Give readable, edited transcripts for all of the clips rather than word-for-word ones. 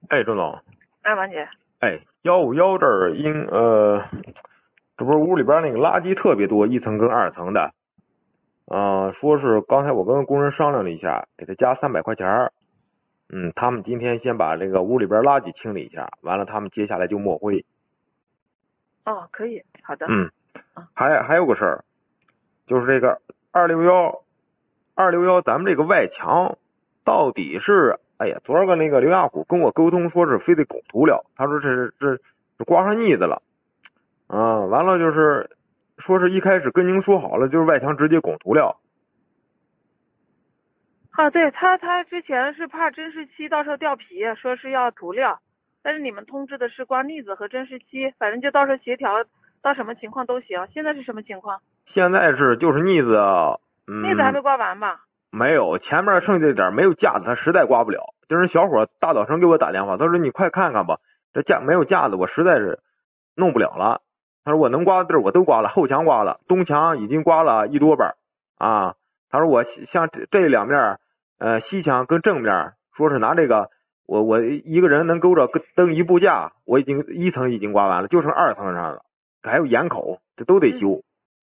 哎，郑总， 哎，王姐， 哎，151这儿这不是屋里边那个垃圾特别多，一层跟二层的，说是刚才我跟工人商量了一下，给他加300块钱。他们今天先把这个屋里边垃圾清理一下，完了他们接下来就抹灰。 哦，可以，好的。 还有个事儿，就是这个261，咱们这个外墙到底是，哎呀，昨儿个那个刘亚虎跟我沟通说是非得拱涂料，他说这刮上腻子了。完了就是说是一开始跟您说好了，就是外墙直接拱涂料。 啊，对他之前是怕真实漆到时候掉皮，说是要涂料，但是你们通知的是刮腻子和真实漆，反正就到时候协调到什么情况都行。现在是什么情况？ 现在就是腻子， 腻子还没刮完吧？ 没有，前面剩下点没有架子，他实在刮不了。就是小伙大早晨给我打电话，他说你快看看吧，这没有架子，我实在是弄不了了。他说我能刮的地儿我都刮了，后墙刮了，东墙已经刮了1多半啊。他说我像这两面，西墙跟正面，说是拿这个，我一个人能勾着蹬一步架，我已经1层已经刮完了，就剩2层上了，还有檐口，这都得修。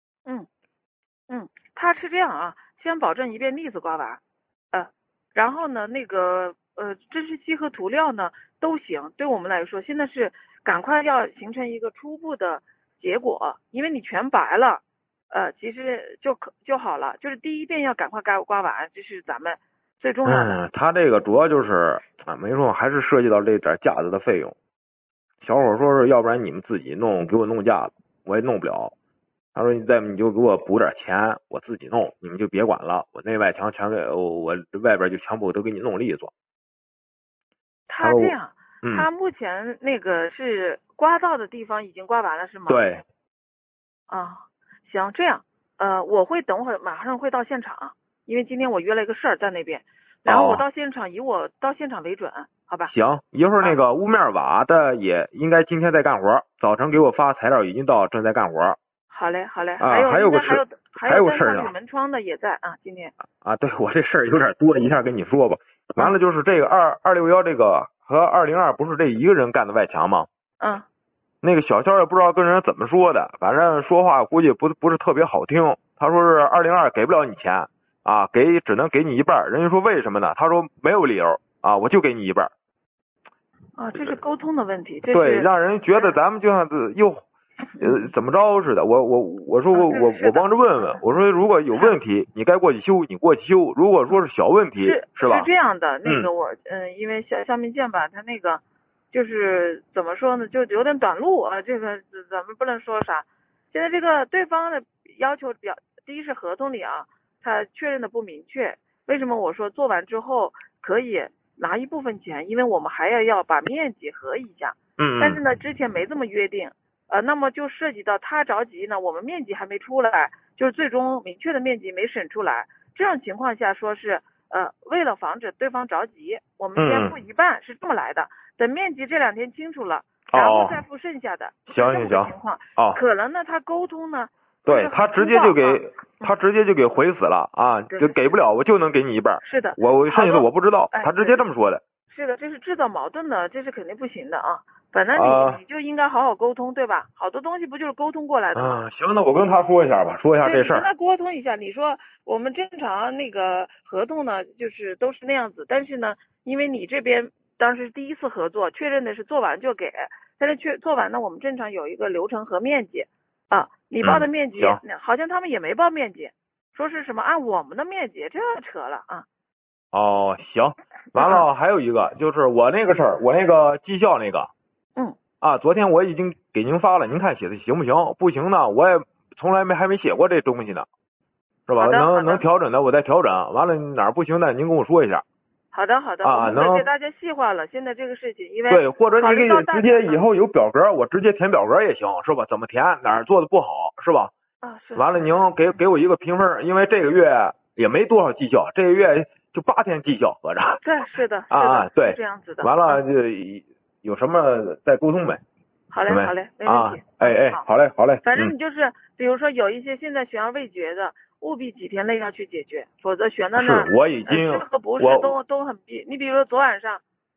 他是这样啊，先保证一遍腻子刮完，然后呢，真实漆和涂料呢都行。对我们来说，现在是赶快要形成一个初步的结果，因为你全白了，其实就好了。就是第一遍要赶快刮完，这是咱们最重要的。 他这个主要就是没说还是涉及到这点架子的费用。小伙说是要不然你们自己弄，给我弄架子，我也弄不了。他说你就给我补点钱，我自己弄，你们就别管了，我内外墙全给我外边就全部都给你弄利索。 他这样，他目前那个是刮到的地方已经刮完了是吗？ 对。 行，这样，我会等会儿马上会到现场，因为今天我约了一个事儿在那边，然后我到现场以我到现场为准，好吧？ 行，一会儿那个屋面瓦的也应该今天在干活，早晨给我发材料已经到，正在干活。 好嘞，好嘞。 还有个事儿呢，门窗的也在啊，今天。 对，我这事儿有点多，一下跟你说吧。完了就是这个261这个和202不是这一个人干的外墙吗？那个小肖也不知道跟人怎么说的，反正说话估计不是特别好听。他说是202给不了你钱啊，只能给你一半。人家说为什么呢？他说没有理由啊，我就给你一半。 这是沟通的问题。 对，让人觉得咱们就像是又怎么着似的。我说我帮着问问，我说如果有问题你该过去修，你过去修。如果说是小问题，是吧？ 是这样的，那个因为肖明建吧，他那个就是怎么说呢，就有点短路啊。这个咱们不能说啥。现在这个对方的要求第一是合同里啊，他确认的不明确。为什么我说做完之后可以拿一部分钱？因为我们还要把面积合一下。但是呢，之前没这么约定。那么就涉及到他着急呢，我们面积还没出来，就是最终明确的面积没审出来。这种情况下说是为了防止对方着急，我们先付一半，是这么来的。等面积这2天清楚了，然后再付剩下的。 行。 情况可能呢他沟通呢， 对他直接就给回死了啊，就给不了，我就能给你一半。 是的， 我剩下的我不知道，他直接这么说的。 是的，这是制造矛盾的，这是肯定不行的啊。反正你就应该好好沟通，对吧？好多东西不就是沟通过来的吗？ 行，那我跟他说一下吧，说一下这事儿。 跟他沟通一下，你说我们正常那个合同呢，就是都是那样子，但是呢，因为你这边当时第一次合作，确认的是做完就给，但是做完呢，我们正常有一个流程和面积啊，你报的面积，好像他们也没报面积，说是什么按我们的面积，这扯了啊。 行，完了还有一个就是我那个事儿，我那个绩效那个，昨天我已经给您发了，您看写的行不行？不行呢，我也从来还没写过这东西呢，是吧？能调整的我再调整，完了哪儿不行的您跟我说一下。 好的，我们给大家细化了现在这个事情，因为对，或者你可以直接以后有表格，我直接填表格也行，是吧？怎么填哪儿做的不好，是吧？ 是。 完了您给我一个评分，因为这个月也没多少绩效，这个月就8天绩效合着。 对，是的， 对， 是这样子的。 完了就有什么再沟通呗。 好嘞，没问题。 好嘞。 反正你就是，比如说有一些现在悬而未决的，务必几天内要去解决，否则悬到那儿。 是，我已经是和不是都很逼。你比如说昨晚上，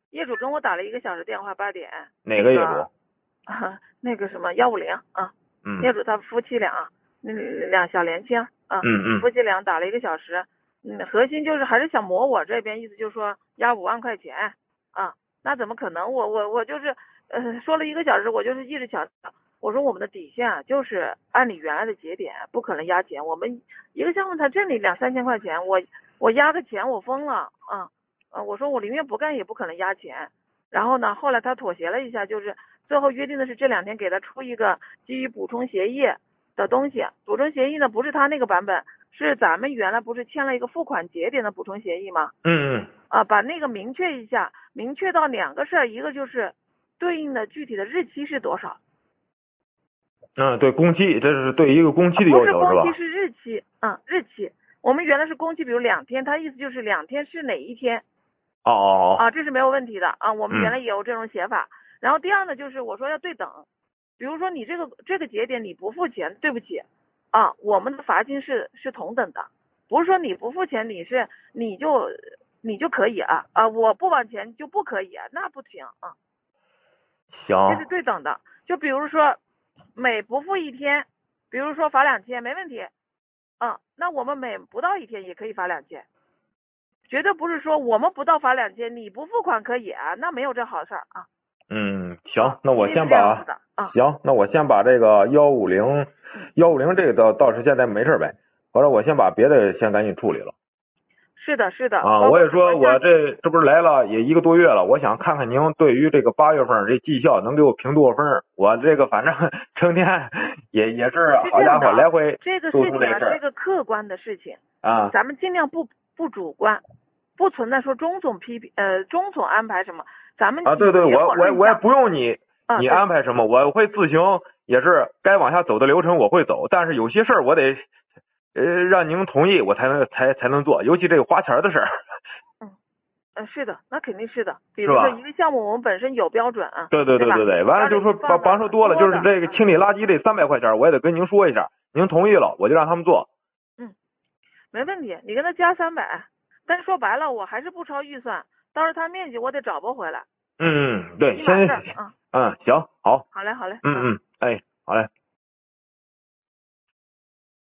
业主跟我打了1个小时电话8点。 哪个业主？ 那个什么150啊。业主他夫妻俩，两小年轻啊。夫妻俩打了1个小时。核心就是还是想磨我这边，意思就是说压5万块钱啊。那怎么可能？我就是说了1个小时，我就是一直强调，我说我们的底线啊，就是按你原来的节点，不可能压钱。我们一个项目才挣你2、3千块钱，我压个钱我疯了啊！我说我宁愿不干也不可能压钱。然后呢，后来他妥协了一下，就是最后约定的是这2天给他出一个基于补充协议的东西。补充协议呢，不是他那个版本，是咱们原来不是签了一个付款节点的补充协议吗？把那个明确一下，明确到2个事儿，一个就是对应的具体的日期是多少。 对，工期，这是对一个工期的要求是吧？ 不是工期，是日期。日期。我们原来是工期，比如2天，他意思就是2天是哪一天。这是没有问题的啊，我们原来也有这种写法。然后第二呢，就是我说要对等，比如说你这个节点你不付钱，对不起啊，我们的罚金是同等的，不是说你不付钱你就可以我不往前就不可以那不行啊。 行， 这是对等的。就比如说每不付1天，比如说罚2千没问题那我们每不到1天也可以罚2千，绝对不是说我们不到罚2千你不付款可以那没有这好事儿啊。 行，那我先把那我先把这个150这个倒是现在没事呗，反正我先把别的先赶紧处理了。 是的我也说我这不是来了也1个多月了，我想看看您对于这个8月份这绩效能给我评多少分。我这个反正成天也是好家伙来回这个事情是个客观的事情咱们尽量不主观，不存在说钟总批评钟总安排什么，咱们对，我也不用你安排什么，我会自行也是该往下走的流程我会走，但是有些事儿我得让您同意我才能做，尤其这个花钱的事儿。 是的，那肯定是的。比如说一个项目我们本身有标准对，完了就说帮说多了，就是这个清理垃圾这300块钱我也得跟您说一下，您同意了我就让他们做。 没问题，你跟他加300，但是说白了我还是不超预算，到时候他面积我得找不回来。 对，行，好。 好嘞。 哎，好嘞。